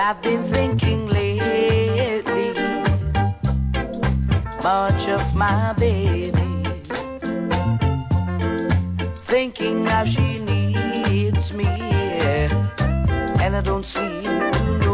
I've been thinking lately much of my baby, thinking how she needs me, and I don't seem to